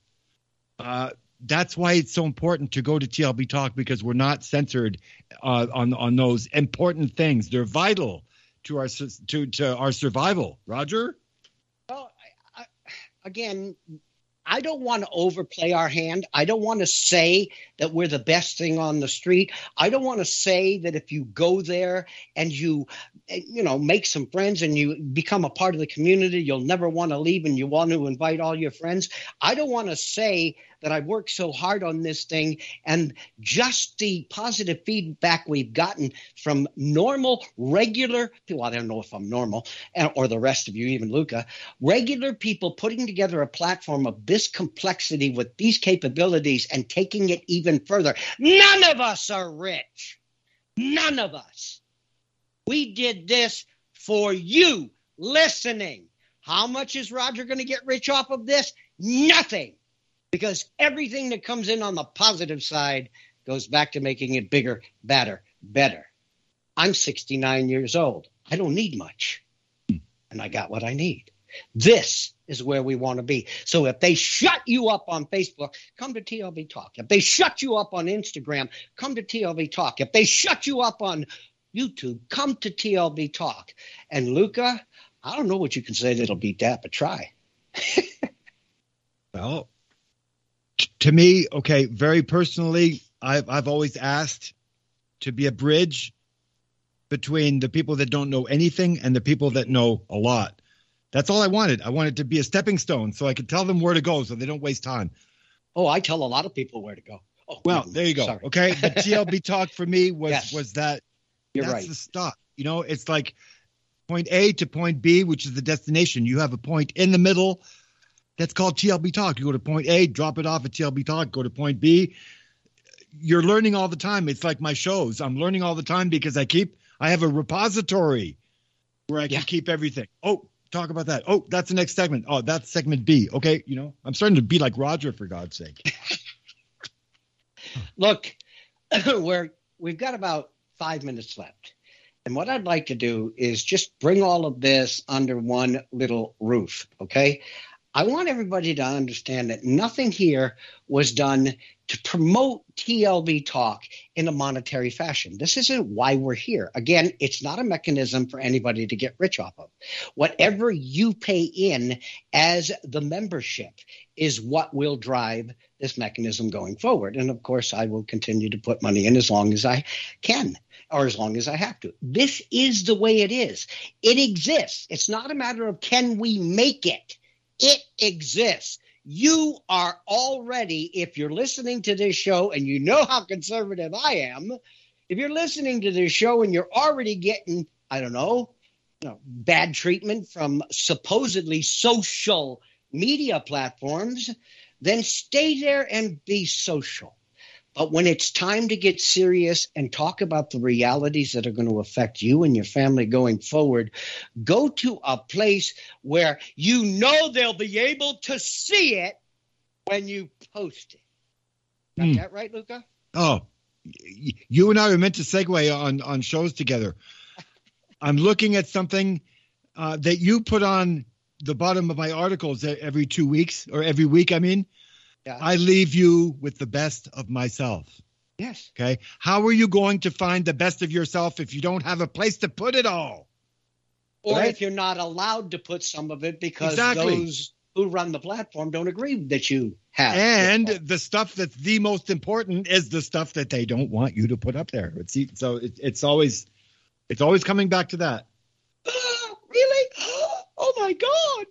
Uh, that's why it's so important to go to T L B Talk, because we're not censored uh, on on those important things. They're vital to our to to our survival. Roger? Well, I, I, again, I don't want to overplay our hand. I don't want to say that we're the best thing on the street. I don't want to say that if you go there and you, you know, make some friends and you become a part of the community, you'll never want to leave and you want to invite all your friends. I don't want to say that I've worked so hard on this thing, and just the positive feedback we've gotten from normal, regular people. I don't know if I'm normal, or the rest of you, even Luca, regular people putting together a platform of this complexity with these capabilities and taking it even further. None of us are rich. None of us. We did this for you listening. How much is Roger going to get rich off of this? Nothing. Because everything that comes in on the positive side goes back to making it bigger, better, better. I'm sixty-nine years old. I don't need much. And I got what I need. This is where we want to be. So if they shut you up on Facebook, come to T L B Talk. If they shut you up on Instagram, come to T L B Talk. If they shut you up on YouTube, come to T L B Talk. And Luca, I don't know what you can say that'll beat that, but try. Well, to me, okay, very personally, I've I've always asked to be a bridge between the people that don't know anything and the people that know a lot. That's all I wanted. I wanted to be a stepping stone so I could tell them where to go so they don't waste time. Oh, I tell a lot of people where to go. Oh, well, there you go. Sorry. Okay, the T L B Talk for me was yes. was that. You're that's right. the stop. You know, it's like point A to point B, which is the destination. You have a point in the middle. That's called T L B Talk. You go to point A, drop it off at T L B Talk, go to point B. You're learning all the time. It's like my shows. I'm learning all the time because I keep, I have a repository where I can yeah. keep everything. Oh, talk about that. Oh, that's the next segment. Oh, that's segment B. Okay, you know, I'm starting to be like Roger, for God's sake. Look, we're we've got about five minutes left. And what I'd like to do is just bring all of this under one little roof, okay? I want everybody to understand that nothing here was done to promote T L B Talk in a monetary fashion. This isn't why we're here. Again, it's not a mechanism for anybody to get rich off of. Whatever you pay in as the membership is what will drive this mechanism going forward. And of course, I will continue to put money in as long as I can, or as long as I have to. This is the way it is. It exists. It's not a matter of can we make it. It exists. You are already, if you're listening to this show, and you know how conservative I am, if you're listening to this show and you're already getting, I don't know, you know, bad treatment from supposedly social media platforms, then stay there and be social. But when it's time to get serious and talk about the realities that are going to affect you and your family going forward, go to a place where you know they'll be able to see it when you post it. Got mm. that right, Luca? Oh, you and I were meant to segue on, on shows together. I'm looking at something uh, that you put on the bottom of my articles every two weeks or every week, I mean. Yeah. I leave you with the best of myself. Yes. Okay. How are you going to find the best of yourself if you don't have a place to put it all? Or right? if you're not allowed to put some of it because exactly. those who run the platform don't agree that you have. And the stuff that's the most important is the stuff that they don't want you to put up there. It's, so it, it's always it's always coming back to that. Really? Oh, my God.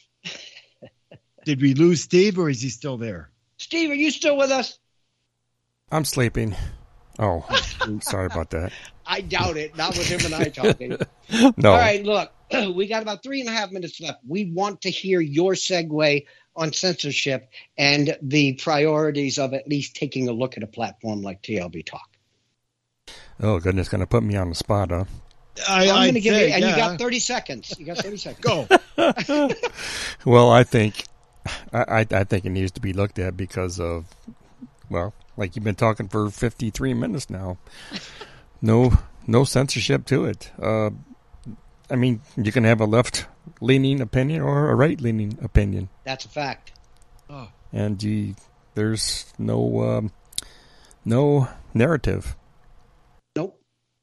Did we lose Steve, or is he still there? Steve, are you still with us? I'm sleeping. Oh, sorry about that. I doubt it. Not with him and I talking. No. All right, look, we got about three and a half minutes left. We want to hear your segue on censorship and the priorities of at least taking a look at a platform like T L B Talk. Oh, goodness, going to put me on the spot, huh? I, I'm going to give say, you, and yeah. you got thirty seconds. You got thirty seconds. Go. Well, I think, I, I think it needs to be looked at because of, well, like you've been talking for fifty-three minutes now. No, no censorship to it. Uh, I mean, you can have a left-leaning opinion or a right-leaning opinion. That's a fact. Oh. And you, there's no, um, no narrative. Nope.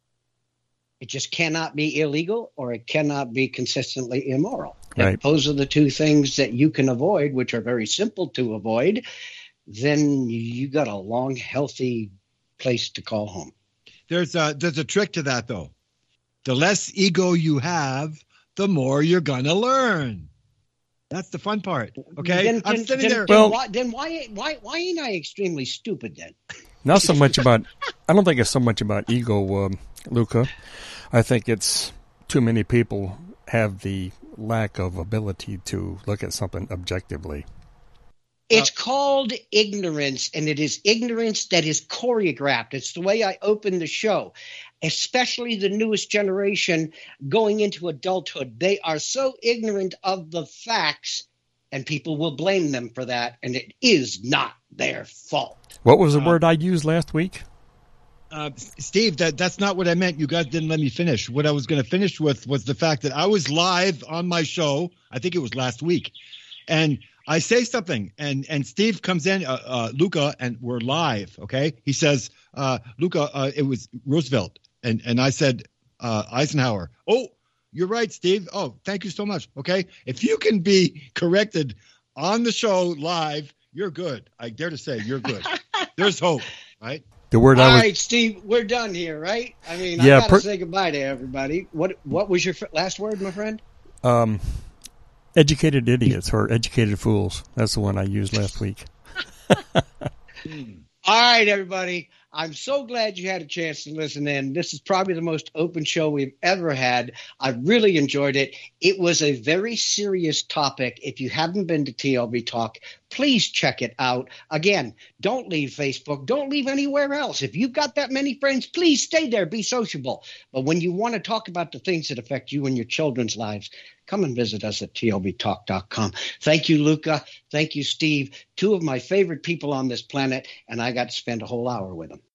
It just cannot be illegal, or it cannot be consistently immoral. Right. If those are the two things that you can avoid, which are very simple to avoid, then you got a long, healthy place to call home. There's a, there's a trick to that, though. The less ego you have, the more you're going to learn. That's the fun part. Okay? Then, I'm then, sitting then, there. Then, Well- why, then why, why, why ain't I extremely stupid then? Not so much about, I don't think it's so much about ego, um, Luca. I think it's too many people have the lack of ability to look at something objectively. It's called ignorance, and it is ignorance that is choreographed. It's the way I opened the show, especially the newest generation going into adulthood. They are so ignorant of the facts, and people will blame them for that, and it is not their fault. What was the Uh, word I used last week? Uh, Steve, that, that's not what I meant. You guys didn't let me finish. What I was going to finish with was the fact that I was live on my show. I think it was last week. And I say something, and, and Steve comes in, uh, uh, Luca, and we're live, okay? He says, uh, Luca, uh, it was Roosevelt. And, and I said, uh, Eisenhower. Oh, you're right, Steve. Oh, thank you so much, okay? If you can be corrected on the show live, you're good. I dare to say you're good. There's hope, right? The word All I was, right, Steve, we're done here, right? I mean, Yeah, I got to per- say goodbye to everybody. What What was your f- last word, my friend? um, educated idiots or educated fools. That's the one I used last week. All right, everybody. I'm so glad you had a chance to listen in. This is probably the most open show we've ever had. I really enjoyed it. It was a very serious topic. If you haven't been to T L B Talk, Please check it out. Again, don't leave Facebook. Don't leave anywhere else. If you've got that many friends, please stay there. Be sociable. But when you want to talk about the things that affect you and your children's lives, come and visit us at T L B talk dot com. Thank you, Luca. Thank you, Steve. Two of my favorite people on this planet, and I got to spend a whole hour with them.